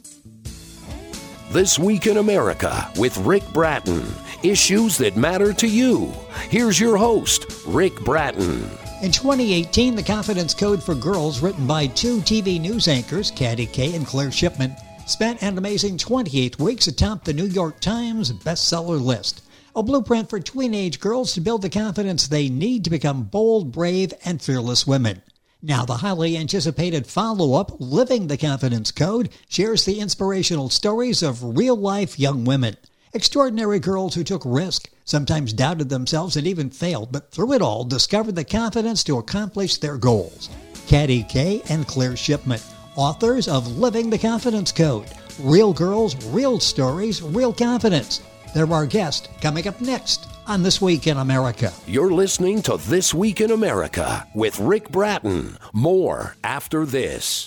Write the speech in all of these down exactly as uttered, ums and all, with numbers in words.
This Week in America with Rick Bratton. Issues that matter to you. Here's your host, Rick Bratton. In twenty eighteen, the Confidence Code for Girls, written by two T V news anchors, Katty Kay and Claire Shipman, spent an amazing twenty-eight weeks atop the New York Times bestseller list. A blueprint for teenage girls to build the confidence they need to become bold, brave, and fearless women. Now, the highly anticipated follow-up, Living the Confidence Code, shares the inspirational stories of real-life young women. Extraordinary girls who took risk, sometimes doubted themselves and even failed, but through it all, discovered the confidence to accomplish their goals. Katty Kay and Claire Shipman, authors of Living the Confidence Code. Real girls, real stories, real confidence. They're our guest, coming up next on This Week in America. You're listening to This Week in America with Rick Bratton. More after this.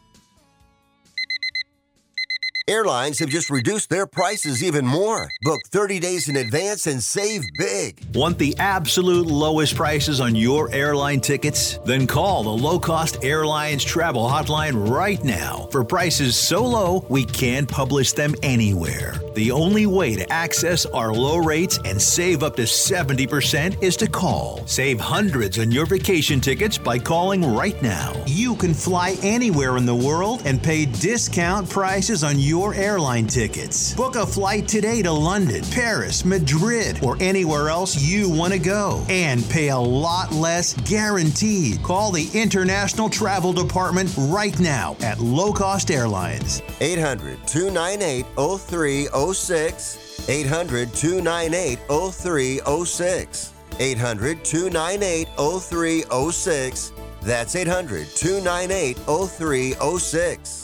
Airlines have just reduced their prices even more. Book thirty days in advance and save big. Want the absolute lowest prices on your airline tickets? Then call the Low Cost Airlines Travel Hotline right now for prices so low we can't publish them anywhere. The only way to access our low rates and save up to seventy percent is to call. Save hundreds on your vacation tickets by calling right now. You can fly anywhere in the world and pay discount prices on your Your airline tickets. Book a flight today to London, Paris, Madrid, or anywhere else you want to go and pay a lot less guaranteed. Call the International Travel Department right now at Low Cost Airlines. eight hundred, two nine eight, oh three oh six. eight hundred, two nine eight, oh three oh six. eight hundred, two nine eight, oh three oh six. That's eight hundred, two nine eight, oh three oh six.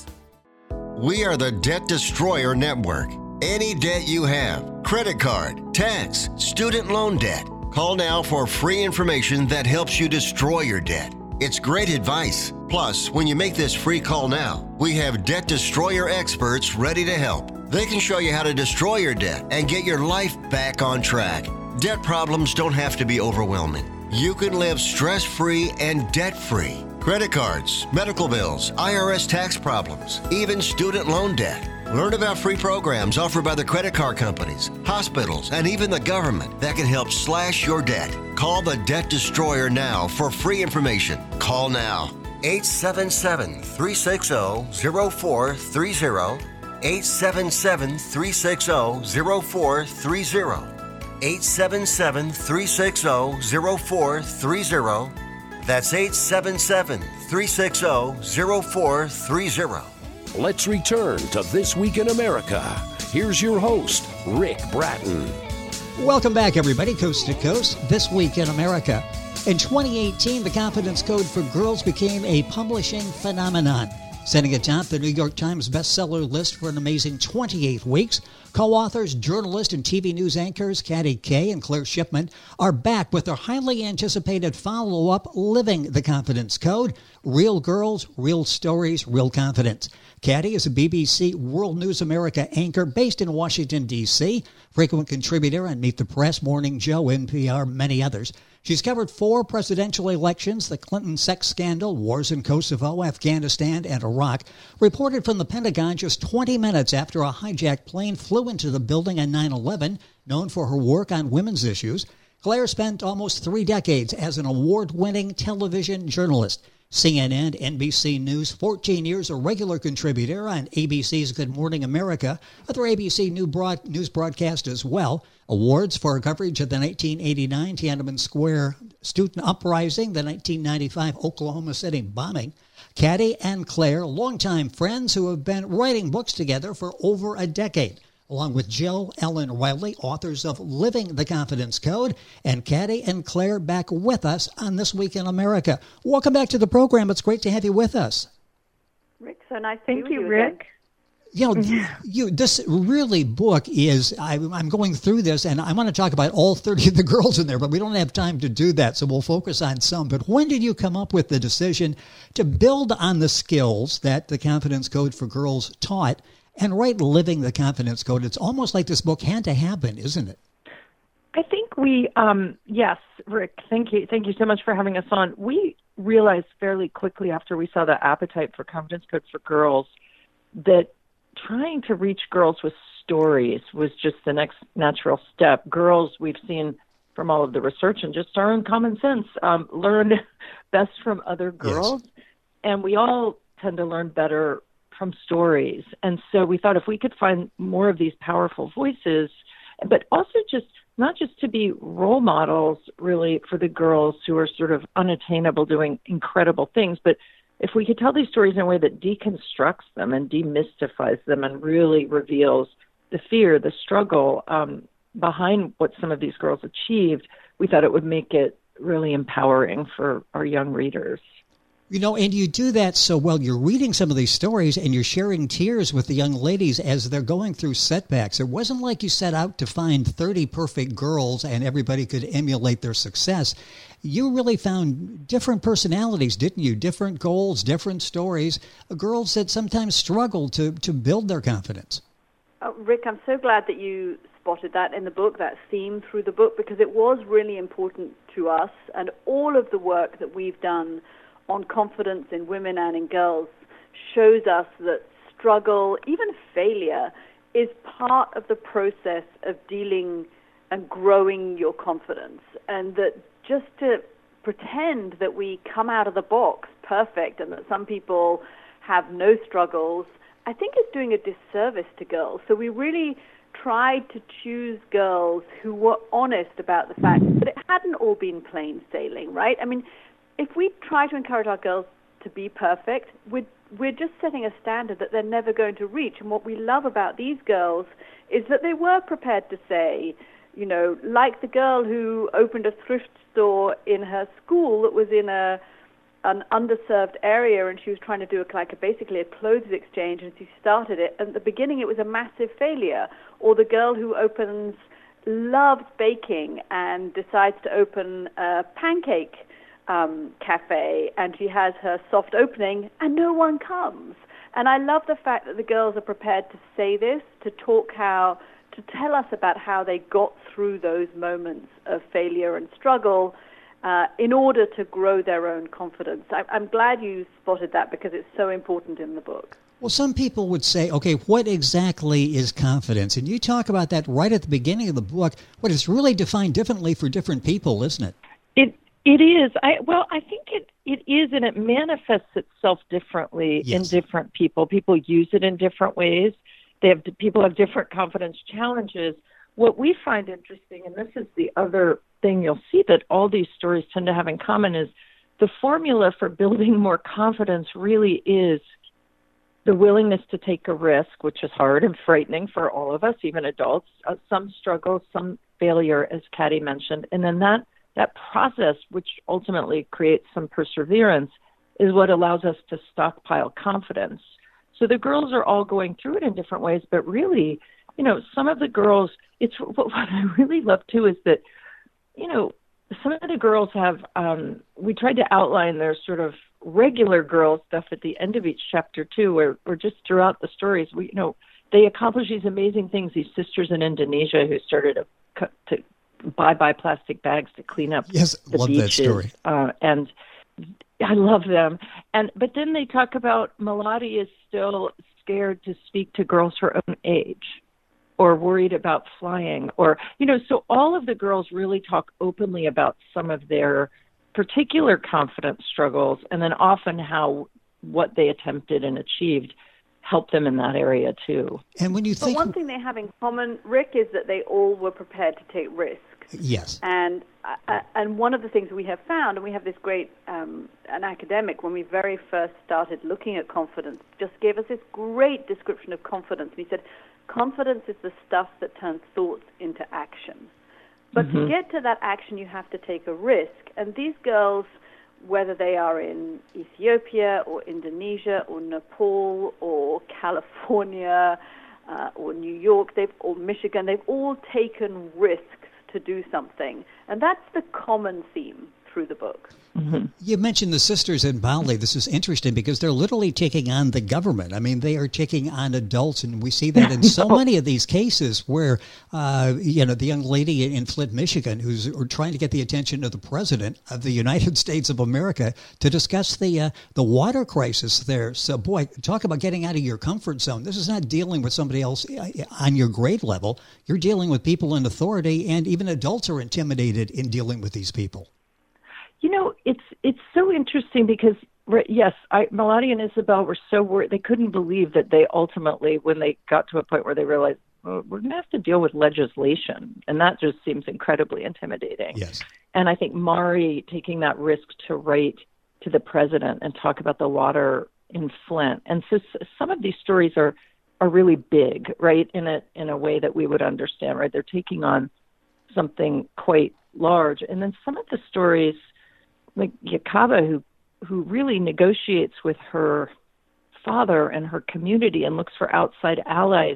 We are the Debt Destroyer Network. Any debt you have, credit card, tax, student loan debt, call now for free information that helps you destroy your debt. It's great advice. Plus, when you make this free call now, we have Debt Destroyer experts ready to help. They can show you how to destroy your debt and get your life back on track. Debt problems don't have to be overwhelming. You can live stress-free and debt-free. Credit cards, medical bills, I R S tax problems, even student loan debt. Learn about free programs offered by the credit card companies, hospitals, and even the government that can help slash your debt. Call the Debt Destroyer now for free information. Call now. eight seven seven, three six zero, zero four three zero. eight seven seven, three six zero, zero four three zero. eight seven seven, three six zero, zero four three zero. That's eight seven seven, three six zero, zero four three zero. Let's return to This Week in America. Here's your host, Rick Bratton. Welcome back, everybody, coast to coast. This Week in America. In twenty eighteen, the Confidence Code for Girls became a publishing phenomenon, sitting atop the New York Times bestseller list for an amazing twenty-eight weeks. Co-authors, journalists, and T V news anchors Katty Kay and Claire Shipman are back with their highly anticipated follow-up, Living the Confidence Code. Real girls, real stories, real confidence. Katty is a B B C World News America anchor based in Washington, D C, frequent contributor on Meet the Press, Morning Joe, N P R, many others. She's covered four presidential elections, the Clinton sex scandal, wars in Kosovo, Afghanistan, and Iraq. Reported from the Pentagon just twenty minutes after a hijacked plane flew into the building on nine eleven, known for her work on women's issues. Claire spent almost three decades as an award-winning television journalist. C N N, N B C News, fourteen years a regular contributor on A B C's Good Morning America, other A B C news broadcast as well. Awards for coverage of the nineteen eighty-nine Tiananmen Square student uprising, the nineteen ninety-five Oklahoma City bombing. Katty and Claire, longtime friends who have been writing books together for over a decade, along with Jill Ellen Riley, authors of Living the Confidence Code, and Katty and Claire back with us on This Week in America. Welcome back to the program. It's great to have you with us. Rick, so nice to Thank be you, with you Rick. again. You know, you this really book is, I, I'm going through this, and I want to talk about all thirty of the girls in there, but we don't have time to do that, so we'll focus on some. But when did you come up with the decision to build on the skills that the Confidence Code for Girls taught and write Living the Confidence Code? It's almost like this book had to happen, isn't it? I think we, um, yes, Rick, thank you. Thank you so much for having us on. We realized fairly quickly after we saw the appetite for Confidence Code for Girls that trying to reach girls with stories was just the next natural step. Girls, we've seen from all of the research and just our own common sense, um, learn best from other girls. Yes. And we all tend to learn better from stories. And so we thought if we could find more of these powerful voices, but also just not just to be role models really for the girls who are sort of unattainable doing incredible things, but if we could tell these stories in a way that deconstructs them and demystifies them and really reveals the fear, the struggle um, behind what some of these girls achieved, we thought it would make it really empowering for our young readers. You know, and you do that so well. You're reading some of these stories and you're sharing tears with the young ladies as they're going through setbacks. It wasn't like you set out to find thirty perfect girls and everybody could emulate their success. You really found different personalities, didn't you? Different goals, different stories, girls that sometimes struggle to, to build their confidence. Uh, Rick, I'm so glad that you spotted that in the book, that theme through the book, because it was really important to us, and all of the work that we've done on confidence in women and in girls shows us that struggle, even failure, is part of the process of dealing and growing your confidence. And that just to pretend that we come out of the box perfect and that some people have no struggles, I think is doing a disservice to girls. So we really tried to choose girls who were honest about the fact that it hadn't all been plain sailing, right? I mean, if we try to encourage our girls to be perfect, we're, we're just setting a standard that they're never going to reach. And what we love about these girls is that they were prepared to say, you know, like the girl who opened a thrift store in her school that was in a an underserved area, and she was trying to do a, like a, basically a clothes exchange, and she started it. And at the beginning, it was a massive failure. Or the girl who opens, loves baking, and decides to open a pancake Um, cafe, and she has her soft opening and no one comes. And I love the fact that the girls are prepared to say this, to talk how, to tell us about how they got through those moments of failure and struggle uh, in order to grow their own confidence. I, I'm glad you spotted that because it's so important in the book. Well, some people would say, okay, what exactly is confidence? And you talk about that right at the beginning of the book, but it's really defined differently for different people, isn't it? It It is. I Well, I think it, it is, and it manifests itself differently yes. in different people. People use it in different ways. They have People have different confidence challenges. What we find interesting, and this is the other thing you'll see that all these stories tend to have in common, is the formula for building more confidence really is the willingness to take a risk, which is hard and frightening for all of us, even adults. Uh, some struggle, some failure, as Katty mentioned, and then that That process, which ultimately creates some perseverance, is what allows us to stockpile confidence. So the girls are all going through it in different ways, but really, you know, some of the girls, it's what, what I really love too is that, you know, some of the girls have, um, we tried to outline their sort of regular girl stuff at the end of each chapter too, where, or just throughout the stories, we, you know, they accomplish these amazing things. These sisters in Indonesia who started a, to buy buy plastic bags to clean up yes, the love beaches. That story. Uh, and I love them. And but then they talk about Melody is still scared to speak to girls her own age, or worried about flying, or you know. So all of the girls really talk openly about some of their particular confidence struggles, and then often how what they attempted and achieved help them in that area too. And when you think, but one thing they have in common, Rick, is that they all were prepared to take risks. Yes. And uh, and one of the things we have found, and we have this great um, an academic when we very first started looking at confidence, just gave us this great description of confidence. And he said, confidence is the stuff that turns thoughts into action. But mm-hmm. to get to that action, you have to take a risk. And these girls, whether they are in Ethiopia or Indonesia or Nepal or California uh, or New York, they've or Michigan, they've all taken risks to do something. And that's the common theme through the book. Mm-hmm. You mentioned the sisters in Bali. This is interesting because they're literally taking on the government. I mean, they are taking on adults, and we see that in so many of these cases where, uh, you know, the young lady in Flint, Michigan, who's trying to get the attention of the president of the United States of America to discuss the uh, the water crisis there. So, boy, talk about getting out of your comfort zone. This is not dealing with somebody else on your grade level. You're dealing with people in authority, and even adults are intimidated in dealing with these people. You know, it's it's so interesting because, yes, I, Melody and Isabel were so worried. They couldn't believe that they ultimately, when they got to a point where they realized, well, we're going to have to deal with legislation. And that just seems incredibly intimidating. Yes. And I think Mari taking that risk to write to the president and talk about the water in Flint. And so some of these stories are, are really big, right, in a, in a way that we would understand, right? They're taking on something quite large. And then some of the stories, like Yakaba, who who really negotiates with her father and her community and looks for outside allies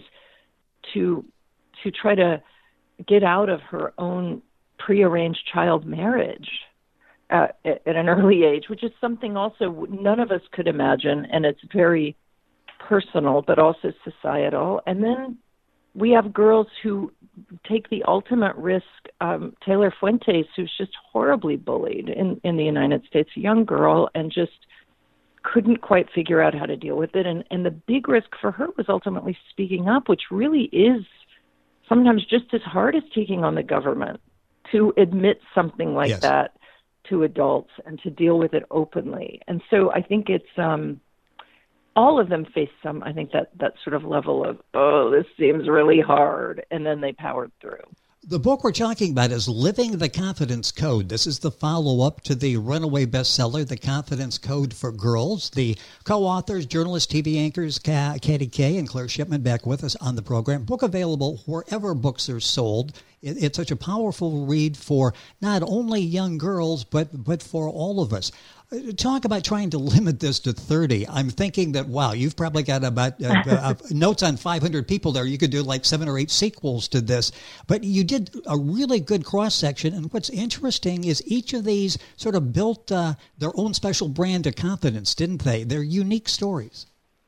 to to try to get out of her own prearranged child marriage uh, at, at an early age, which is something also none of us could imagine, and it's very personal but also societal. And then we have girls who take the ultimate risk. Um, Taylor Fuentes, who's just horribly bullied in, in the United States, a young girl, and just couldn't quite figure out how to deal with it. And, and the big risk for her was ultimately speaking up, which really is sometimes just as hard as taking on the government, to admit something like yes. that to adults and to deal with it openly. And so I think it's... Um, all of them faced some, I think, that, that sort of level of, oh, this seems really hard, and then they powered through. The book we're talking about is Living the Confidence Code. This is the follow-up to the runaway bestseller, The Confidence Code for Girls. The co-authors, journalists, T V anchors, Katie Kay and Claire Shipman back with us on the program. Book available wherever books are sold. It, it's such a powerful read for not only young girls, but, but for all of us. Talk about trying to limit this to thirty. I'm thinking that, wow, you've probably got about uh, uh, notes on five hundred people there. You could do like seven or eight sequels to this. But you did a really good cross-section. And what's interesting is each of these sort of built uh, their own special brand of confidence, didn't they? They're unique stories.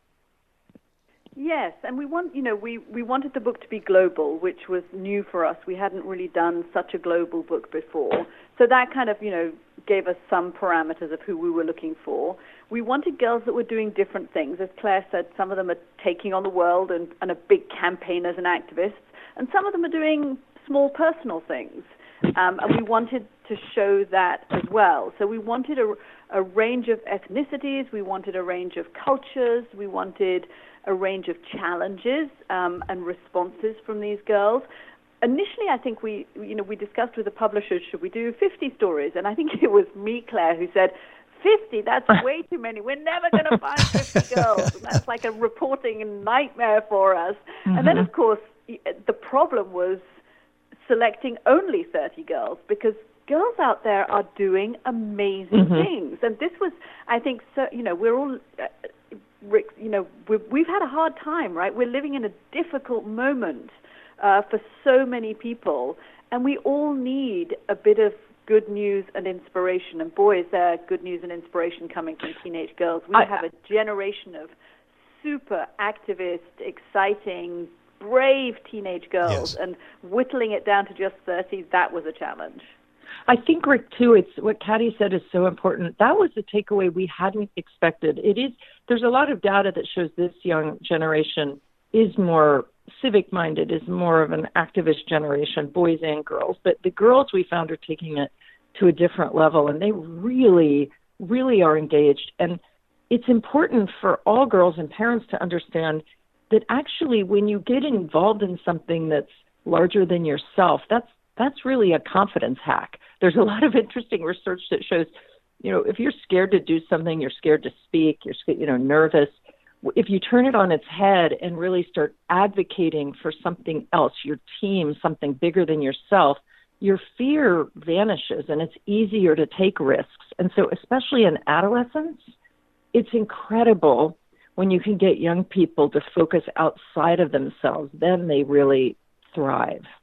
Yes, and we want, you know, we, we wanted the book to be global, which was new for us. We hadn't really done such a global book before. So that kind of, you know, gave us some parameters of who we were looking for. We wanted girls that were doing different things. As Claire said, some of them are taking on the world and, and are big campaigners and activists, and some of them are doing small personal things. Um, and we wanted to show that as well. So we wanted a, a range of ethnicities. We wanted a range of cultures. We wanted a range of challenges um, and responses from these girls. Initially, I think we, you know, we discussed with the publishers, should we do fifty stories? And I think it was me, Claire, who said, fifty, that's way too many. We're never going to find fifty girls. And that's like a reporting nightmare for us. Mm-hmm. And then, of course, the problem was selecting only thirty girls, because girls out there are doing amazing mm-hmm. things. And this was, I think, so, you know, we're all... Uh, Rick, you know, we've, we've had a hard time, right? We're living in a difficult moment uh, for so many people, and we all need a bit of good news and inspiration. And boy, is there good news and inspiration coming from teenage girls. We I, have a generation of super activist, exciting, brave teenage girls, yes. and whittling it down to just thirty, that was a challenge. I think, Rick, too, it's what Katie said is so important. That was the takeaway we hadn't expected. It is, there's a lot of data that shows this young generation is more civic-minded, is more of an activist generation, boys and girls. But the girls we found are taking it to a different level, and they really, really are engaged. And it's important for all girls and parents to understand that actually when you get involved in something that's larger than yourself, that's that's really a confidence hack. There's a lot of interesting research that shows, you know, if you're scared to do something, you're scared to speak, you're, you know, nervous, if you turn it on its head and really start advocating for something else, your team, something bigger than yourself, your fear vanishes and it's easier to take risks. And so especially in adolescence, it's incredible when you can get young people to focus outside of themselves. Then they really thrive.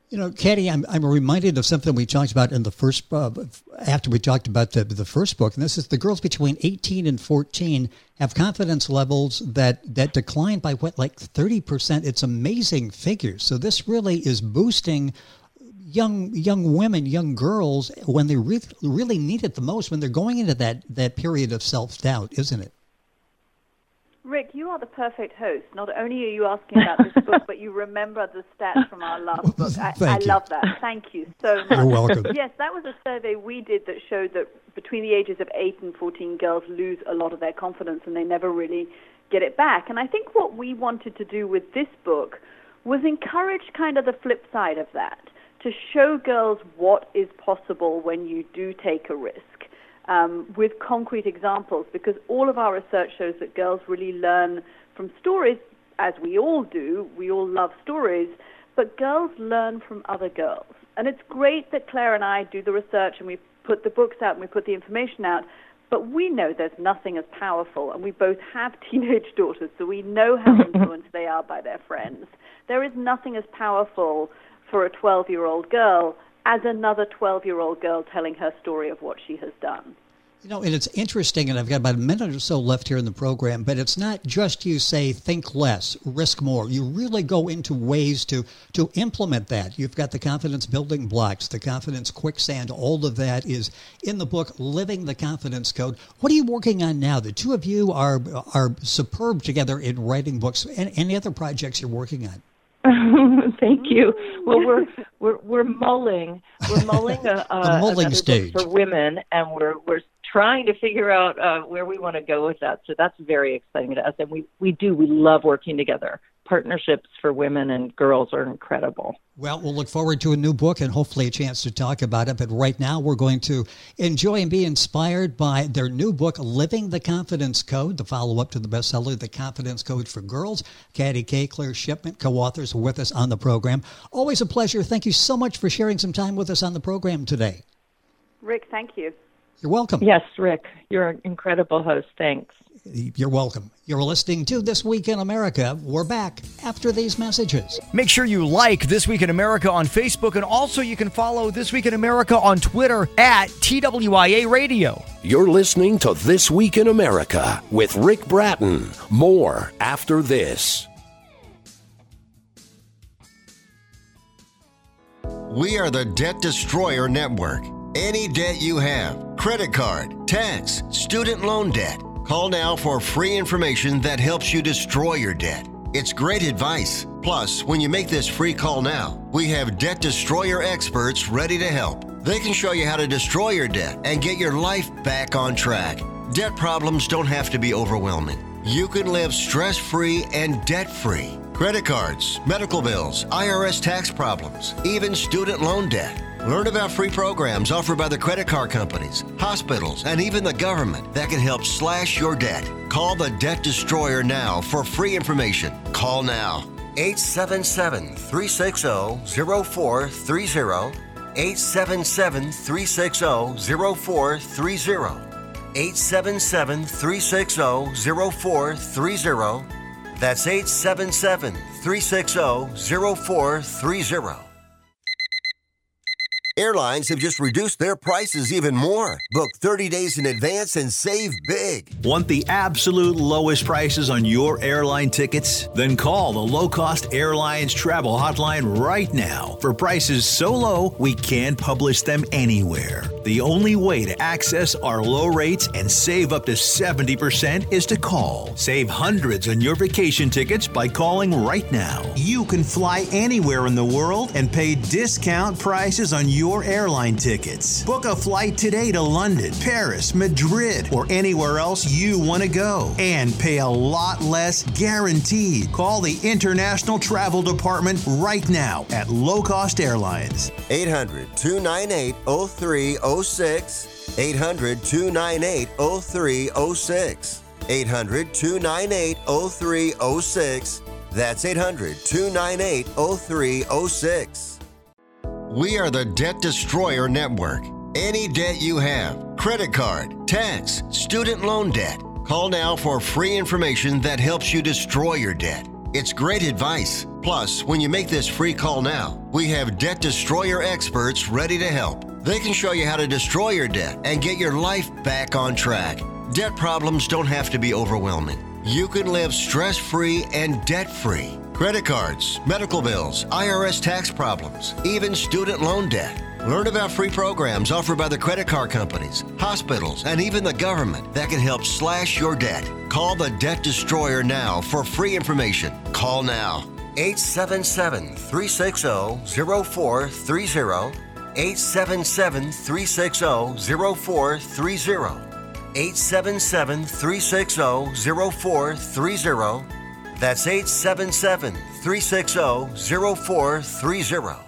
You know, Katie, I'm I'm reminded of something we talked about in the first, uh, after we talked about the, the first book, and this is the girls between eighteen and fourteen have confidence levels that, that decline by, what, like thirty percent? It's amazing figures. So this really is boosting young young women, young girls, when they re- really need it the most, when they're going into that, that period of self-doubt, isn't it? Rick, you are the perfect host. Not only are you asking about this book, but you remember the stats from our last book. I, I love that. Thank you so much. You're welcome. Yes, that was a survey we did that showed that between the ages of eight and fourteen, girls lose a lot of their confidence and they never really get it back. And I think what we wanted to do with this book was encourage kind of the flip side of that, to show girls what is possible when you do take a risk. Um, with concrete examples, because all of our research shows that girls really learn from stories, as we all do. We all love stories, but girls learn from other girls. And it's great that Claire and I do the research and we put the books out and we put the information out, but we know there's nothing as powerful, and we both have teenage daughters, so we know how influenced they are by their friends. There is nothing as powerful for a twelve-year-old girl as another twelve-year-old girl telling her story of what she has done. You know, and it's interesting, and I've got about a minute or so left here in the program, but it's not just you say think less, risk more. You really go into ways to, to implement that. You've got the confidence building blocks, the confidence quicksand, all of that is in the book, Living the Confidence Code. What are you working on now? The two of you are are superb together in writing books. And any other projects you're working on? Thank you. Well, we're we're we're mulling we're mulling a, a, mulling stage for women, and we're we're trying to figure out uh, where we want to go with that. So that's very exciting to us, and we we do we love working together. Partnerships for women and girls are incredible. Well, we'll look forward to a new book and hopefully a chance to talk about it. But right now, we're going to enjoy and be inspired by their new book, Living the Confidence Code, the follow-up to the bestseller, The Confidence Code for Girls. Katie Kay, Claire Shipman, co-authors with us on the program. Always a pleasure. Thank you so much for sharing some time with us on the program today. Rick, thank you. You're welcome. Yes, Rick, you're an incredible host. Thanks. You're welcome. You're listening to This Week in America. We're back after these messages. Make sure you like This Week in America on Facebook, and also you can follow This Week in America on Twitter at T W I A Radio. You're listening to This Week in America with Rick Bratton. More after this. We are the Debt Destroyer Network. Any debt you have, credit card, tax, student loan debt, call now for free information that helps you destroy your debt. It's great advice. Plus, when you make this free call now, we have Debt Destroyer experts ready to help. They can show you how to destroy your debt and get your life back on track. Debt problems don't have to be overwhelming. You can live stress-free and debt-free. Credit cards, medical bills, I R S tax problems, even student loan debt. Learn about free programs offered by the credit card companies, hospitals, and even the government that can help slash your debt. Call the Debt Destroyer now for free information. Call now. eight seven seven, three six zero, zero four three zero. eight seven seven, three six zero, zero four three zero. eight seven seven, three six zero, zero four three zero. That's eight seven seven, three six zero, zero four three zero. Airlines have just reduced their prices even more. Book thirty days in advance and save big. Want the absolute lowest prices on your airline tickets? Then call the Low Cost Airlines Travel Hotline right now for prices so low we can't publish them anywhere. The only way to access our low rates and save up to seventy percent is to call. Save hundreds on your vacation tickets by calling right now. You can fly anywhere in the world and pay discount prices on your Your airline tickets. Book a flight today to London, Paris, Madrid, or anywhere else you want to go and pay a lot less guaranteed. Call the International Travel Department right now at Low Cost Airlines. eight hundred, two nine eight, zero three zero six. eight hundred, two nine eight, zero three zero six. eight hundred, two nine eight, zero three zero six. That's eight hundred, two nine eight, zero three zero six. We are the Debt Destroyer Network. Any debt you have, credit card, tax, student loan debt, call now for free information that helps you destroy your debt. It's great advice. Plus, when you make this free call now, we have Debt Destroyer experts ready to help. They can show you how to destroy your debt and get your life back on track. Debt problems don't have to be overwhelming. You can live stress-free and debt-free. Credit cards, medical bills, I R S tax problems, even student loan debt. Learn about free programs offered by the credit card companies, hospitals, and even the government that can help slash your debt. Call the Debt Destroyer now for free information. Call now. eight seven seven, three six zero, zero four three zero. eight seven seven, three six zero, zero four three zero. eight seven seven, three six zero, zero four three zero. That's eight seven seven, three six zero, zero four three zero.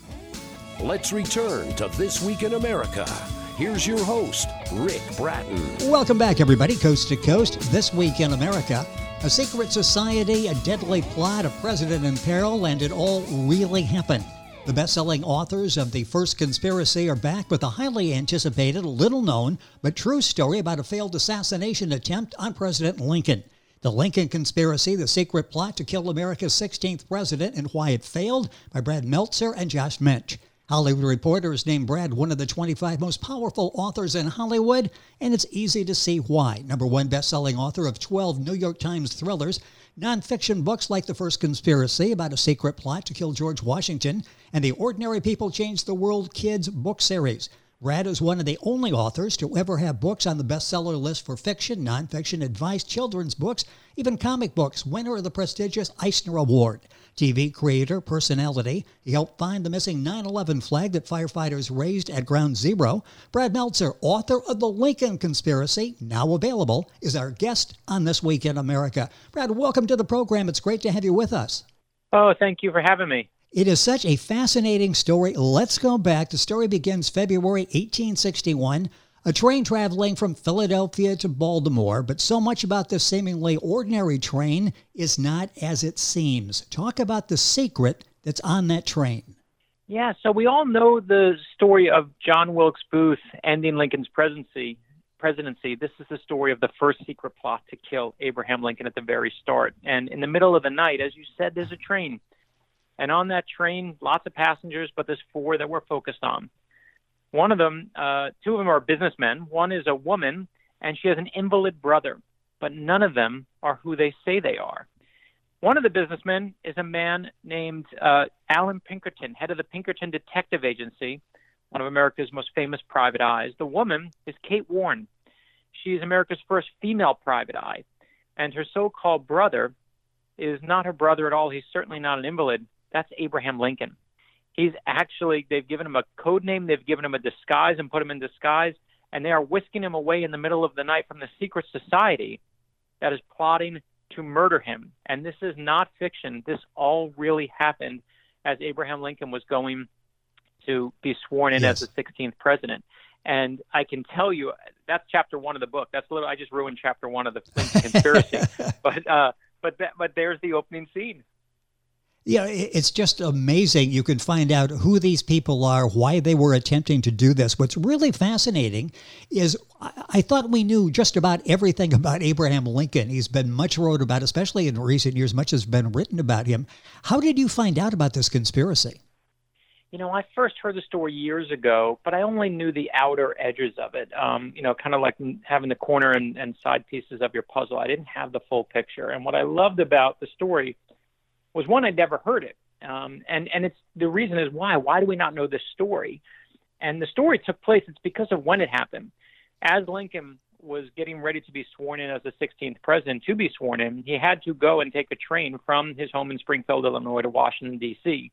Let's return to This Week in America. Here's your host, Rick Bratton. Welcome back, everybody, coast to coast. This Week in America, a secret society, a deadly plot, a president in peril, and it all really happened. The best-selling authors of The First Conspiracy are back with a highly anticipated, little-known, but true story about a failed assassination attempt on President Lincoln. The Lincoln Conspiracy, the secret plot to kill America's sixteenth president and why it failed, by Brad Meltzer and Josh Minch. Hollywood Reporter has named Brad one of the twenty-five most powerful authors in Hollywood, and it's easy to see why. Number one best-selling author of twelve New York Times thrillers, nonfiction books like The First Conspiracy about a secret plot to kill George Washington, and the Ordinary People Change the World Kids book series. Brad is one of the only authors to ever have books on the bestseller list for fiction, nonfiction, advice, children's books, even comic books, winner of the prestigious Eisner Award. T V creator, personality, he helped find the missing nine eleven flag that firefighters raised at Ground Zero. Brad Meltzer, author of The Lincoln Conspiracy, now available, is our guest on This Week in America. Brad, welcome to the program. It's great to have you with us. Oh, thank you for having me. It is such a fascinating story. Let's go back. The story begins February eighteen sixty-one, a train traveling from Philadelphia to Baltimore, but so much about this seemingly ordinary train is not as it seems. Talk about the secret that's on that train. Yeah, so we all know the story of John Wilkes Booth ending Lincoln's presidency. presidency. This is the story of the first secret plot to kill Abraham Lincoln at the very start. And in the middle of the night, as you said, there's a train. And on that train, lots of passengers, but there's four that we're focused on. One of them, uh, two of them are businessmen. One is a woman, and she has an invalid brother, but none of them are who they say they are. One of the businessmen is a man named uh, Alan Pinkerton, head of the Pinkerton Detective Agency, one of America's most famous private eyes. The woman is Kate Warren. She is America's first female private eye, and her so-called brother is not her brother at all. He's certainly not an invalid. That's Abraham Lincoln. He's actually, they've given him a code name, they've given him a disguise and put him in disguise, and they are whisking him away in the middle of the night from the secret society that is plotting to murder him. And this is not fiction. This all really happened as Abraham Lincoln was going to be sworn in yes. as the sixteenth president. And I can tell you, that's chapter one of the book. That's a little, I just ruined chapter one of the Lincoln Conspiracy. but, uh, but, that, but there's the opening scene. Yeah, it's just amazing. You can find out who these people are, why they were attempting to do this. What's really fascinating is I thought we knew just about everything about Abraham Lincoln. He's been much wrote about, especially in recent years, much has been written about him. How did you find out about this conspiracy? You know, I first heard the story years ago, but I only knew the outer edges of it, um, you know, kind of like having the corner and, and side pieces of your puzzle. I didn't have the full picture. And what I loved about the story was, one, I'd never heard it. Um, and, and it's the reason is why. Why do we not know this story? And the story took place, it's because of when it happened. As Lincoln was getting ready to be sworn in as the sixteenth president, to be sworn in, he had to go and take a train from his home in Springfield, Illinois to Washington, D C.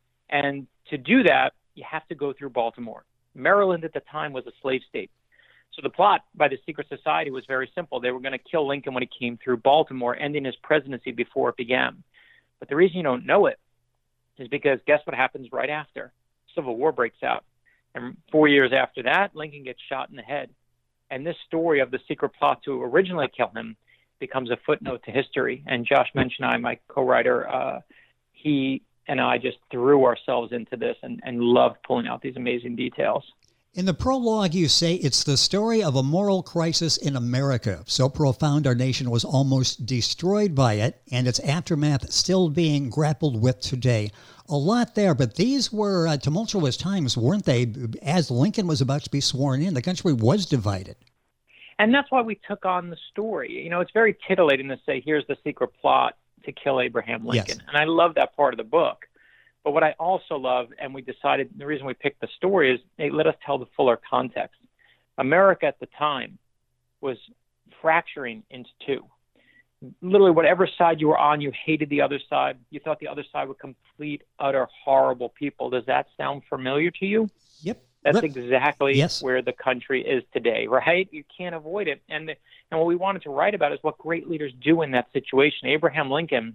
And to do that, you have to go through Baltimore. Maryland at the time was a slave state. So the plot by the secret society was very simple. They were going to kill Lincoln when he came through Baltimore, ending his presidency before it began. But the reason you don't know it is because guess what happens right after? Civil War breaks out. And four years after that, Lincoln gets shot in the head. And this story of the secret plot to originally kill him becomes a footnote to history. And Josh Minch and I, my co-writer, uh, he and I just threw ourselves into this and, and loved pulling out these amazing details. In the prologue, you say it's the story of a moral crisis in America, so profound our nation was almost destroyed by it, and its aftermath still being grappled with today. A lot there, but these were uh, tumultuous times, weren't they? As Lincoln was about to be sworn in, the country was divided. And that's why we took on the story. You know, it's very titillating to say, here's the secret plot to kill Abraham Lincoln. Yes. And I love that part of the book. But what I also love, and we decided the reason we picked the story is they let us tell the fuller context. America at the time was fracturing into two. Literally, whatever side you were on, you hated the other side. You thought the other side were complete, utter, horrible people. Does that sound familiar to you? Yep. That's Rip. exactly yes. where the country is today, right? You can't avoid it. And, the, and what we wanted to write about is what great leaders do in that situation. Abraham Lincoln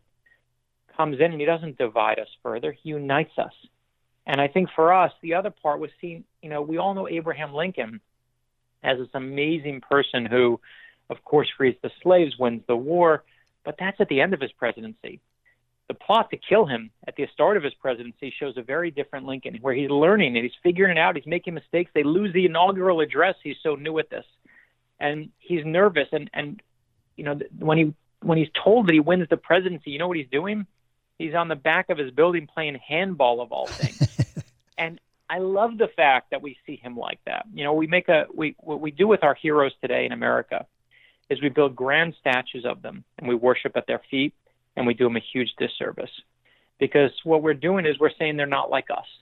comes in and he doesn't divide us further. He unites us. And I think for us, the other part was seeing, you know, we all know Abraham Lincoln as this amazing person who, of course, frees the slaves, wins the war, but that's at the end of his presidency. The plot to kill him at the start of his presidency shows a very different Lincoln, where he's learning and he's figuring it out. He's making mistakes. They lose the inaugural address. He's so new at this. And he's nervous. And, and you know, when he when he's told that he wins the presidency, you know what he's doing? He's on the back of his building playing handball, of all things. And I love the fact that we see him like that. You know, we make a we what we do with our heroes today in America is we build grand statues of them and we worship at their feet, and we do them a huge disservice. Because what we're doing is we're saying they're not like us.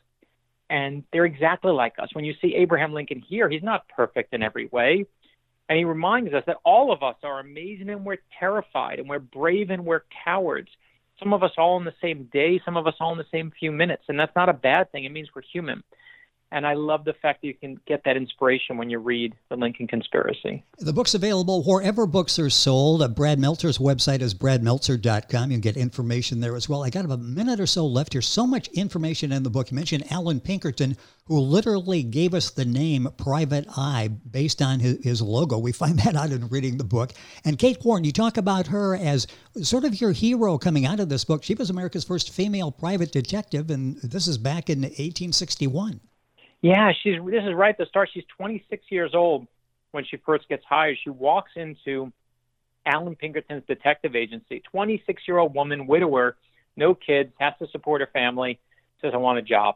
And they're exactly like us. When you see Abraham Lincoln here, he's not perfect in every way. And he reminds us that all of us are amazing and we're terrified and we're brave and we're cowards. Some of us all in the same day, some of us all in the same few minutes. And that's not a bad thing. It means we're human. And I love the fact that you can get that inspiration when you read The Lincoln Conspiracy. The book's available wherever books are sold. Uh, Brad Meltzer's website is brad meltzer dot com. You can get information there as well. I got about a minute or so left here. So much information in the book. You mentioned Allan Pinkerton, who literally gave us the name Private Eye based on his, his logo. We find that out in reading the book. And Kate Warren, you talk about her as sort of your hero coming out of this book. She was America's first female private detective, and this is back in eighteen sixty-one. Yeah, she's. This is right at the start. She's twenty-six years old when she first gets hired. She walks into Allan Pinkerton's detective agency. twenty-six-year-old woman, widower, no kids, has to support her family, says, I want a job.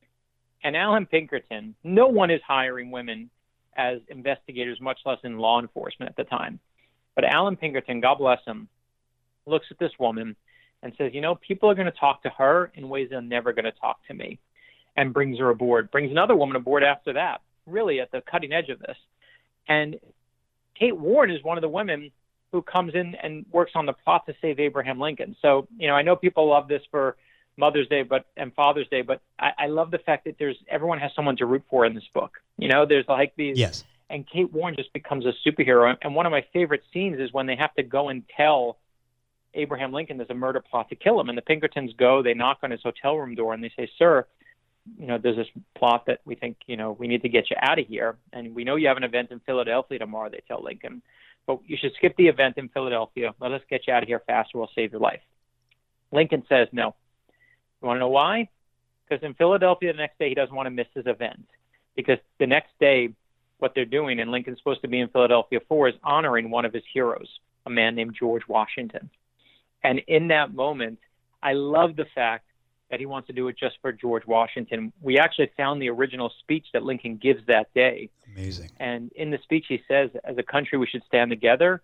And Allan Pinkerton, no one is hiring women as investigators, much less in law enforcement at the time. But Allan Pinkerton, God bless him, looks at this woman and says, you know, people are going to talk to her in ways they're never going to talk to me. And brings her aboard, brings another woman aboard after that, really at the cutting edge of this. And Kate Warren is one of the women who comes in and works on the plot to save Abraham Lincoln. So, you know, I know people love this for Mother's Day but and Father's Day, but I, I love the fact that there's everyone has someone to root for in this book. You know, there's like these. Yes. And Kate Warren just becomes a superhero. And one of my favorite scenes is when they have to go and tell Abraham Lincoln there's a murder plot to kill him. And the Pinkertons go, they knock on his hotel room door and they say, sir, you know, there's this plot that we think, you know, we need to get you out of here. And we know you have an event in Philadelphia tomorrow, they tell Lincoln. But you should skip the event in Philadelphia. Let us get you out of here faster. We'll save your life. Lincoln says no. You want to know why? Because in Philadelphia the next day, he doesn't want to miss his event. Because the next day, what they're doing, and Lincoln's supposed to be in Philadelphia for, is honoring one of his heroes, a man named George Washington. And in that moment, I love the fact that he wants to do it just for George Washington. We actually found the original speech that Lincoln gives that day. Amazing. And in the speech, he says, as a country, we should stand together,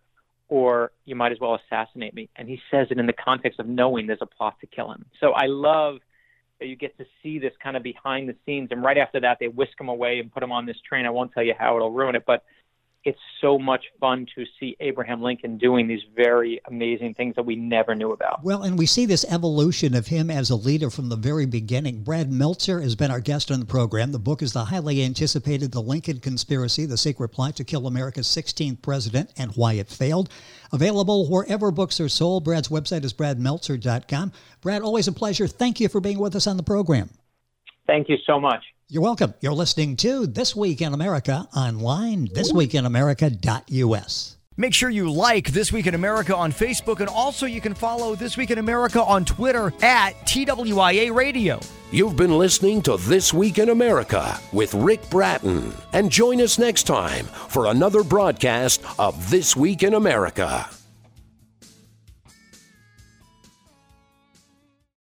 or you might as well assassinate me. And he says it in the context of knowing there's a plot to kill him. So I love that you get to see this kind of behind the scenes. And right after that, they whisk him away and put him on this train. I won't tell you how, it'll ruin it, but it's so much fun to see Abraham Lincoln doing these very amazing things that we never knew about. Well, and we see this evolution of him as a leader from the very beginning. Brad Meltzer has been our guest on the program. The book is the highly anticipated The Lincoln Conspiracy, The Secret Plot to Kill America's sixteenth President and Why It Failed. Available wherever books are sold. Brad's website is brad meltzer dot com. Brad, always a pleasure. Thank you for being with us on the program. Thank you so much. You're welcome. You're listening to This Week in America online, this week in america dot u s. Make sure you like This Week in America on Facebook, and also you can follow This Week in America on Twitter at T W I A Radio. You've been listening to This Week in America with Rick Bratton. And join us next time for another broadcast of This Week in America.